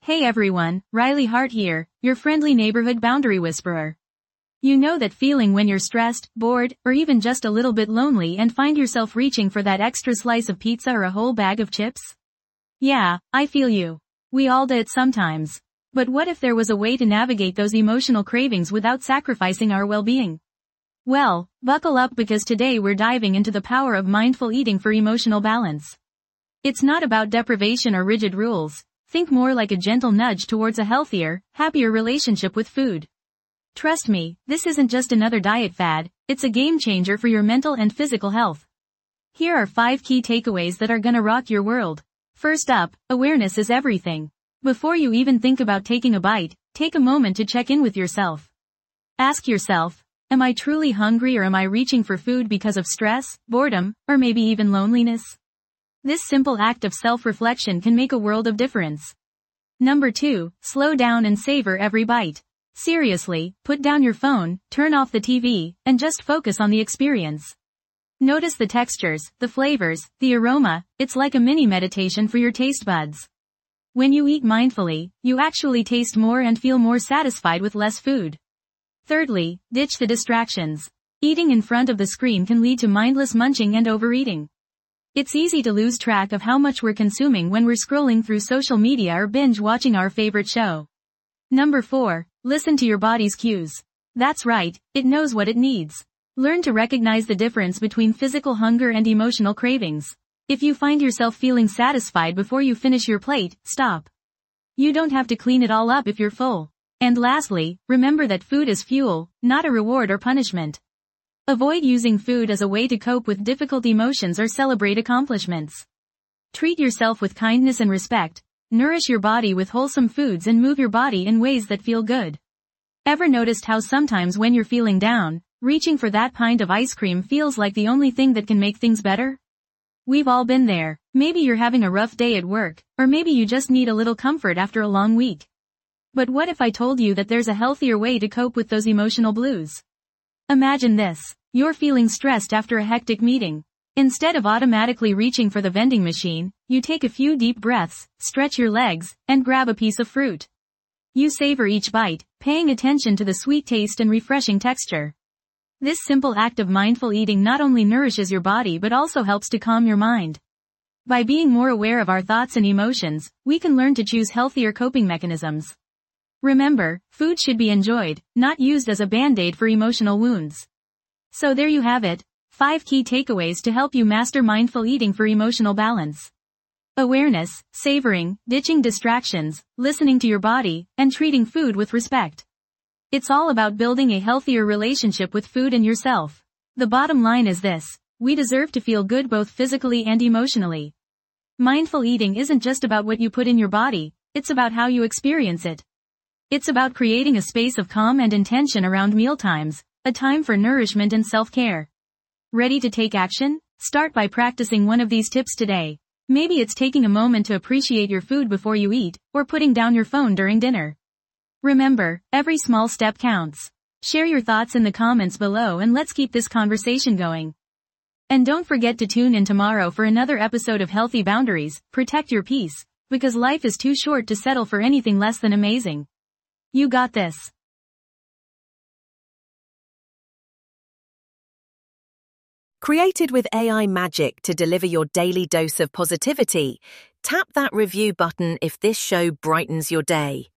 Hey everyone, Riley Hart here, your friendly neighborhood boundary whisperer. You know that feeling when you're stressed, bored, or even just a little bit lonely and find yourself reaching for that extra slice of pizza or a whole bag of chips? Yeah, I feel you. We all do it sometimes. But what if there was a way to navigate those emotional cravings without sacrificing our well-being? Well, buckle up because today we're diving into the power of mindful eating for emotional balance. It's not about deprivation or rigid rules. Think more like a gentle nudge towards a healthier, happier relationship with food. Trust me, this isn't just another diet fad, it's a game changer for your mental and physical health. Here are 5 key takeaways that are gonna rock your world. First up, awareness is everything. Before you even think about taking a bite, take a moment to check in with yourself. Ask yourself, am I truly hungry or am I reaching for food because of stress, boredom, or maybe even loneliness? This simple act of self-reflection can make a world of difference. Number 2, slow down and savor every bite. Seriously, put down your phone, turn off the TV, and just focus on the experience. Notice the textures, the flavors, the aroma, it's like a mini meditation for your taste buds. When you eat mindfully, you actually taste more and feel more satisfied with less food. Thirdly, ditch the distractions. Eating in front of the screen can lead to mindless munching and overeating. It's easy to lose track of how much we're consuming when we're scrolling through social media or binge watching our favorite show. Number 4, listen to your body's cues. That's right, it knows what it needs. Learn to recognize the difference between physical hunger and emotional cravings. If you find yourself feeling satisfied before you finish your plate, stop. You don't have to clean it all up if you're full. And lastly, remember that food is fuel, not a reward or punishment. Avoid using food as a way to cope with difficult emotions or celebrate accomplishments. Treat yourself with kindness and respect, nourish your body with wholesome foods and move your body in ways that feel good. Ever noticed how sometimes when you're feeling down, reaching for that pint of ice cream feels like the only thing that can make things better? We've all been there. Maybe you're having a rough day at work, or maybe you just need a little comfort after a long week. But what if I told you that there's a healthier way to cope with those emotional blues? Imagine this. You're feeling stressed after a hectic meeting. Instead of automatically reaching for the vending machine, you take a few deep breaths, stretch your legs, and grab a piece of fruit. You savor each bite, paying attention to the sweet taste and refreshing texture. This simple act of mindful eating not only nourishes your body but also helps to calm your mind. By being more aware of our thoughts and emotions, we can learn to choose healthier coping mechanisms. Remember, food should be enjoyed, not used as a band-aid for emotional wounds. So there you have it, 5 key takeaways to help you master mindful eating for emotional balance. Awareness, savoring, ditching distractions, listening to your body, and treating food with respect. It's all about building a healthier relationship with food and yourself. The bottom line is this: we deserve to feel good both physically and emotionally. Mindful eating isn't just about what you put in your body, it's about how you experience it. It's about creating a space of calm and intention around mealtimes, a time for nourishment and self-care. Ready to take action? Start by practicing one of these tips today. Maybe it's taking a moment to appreciate your food before you eat, or putting down your phone during dinner. Remember, every small step counts. Share your thoughts in the comments below and let's keep this conversation going. And don't forget to tune in tomorrow for another episode of Healthy Boundaries. Protect your peace, because life is too short to settle for anything less than amazing. You got this. Created with AI magic to deliver your daily dose of positivity, tap that review button if this show brightens your day.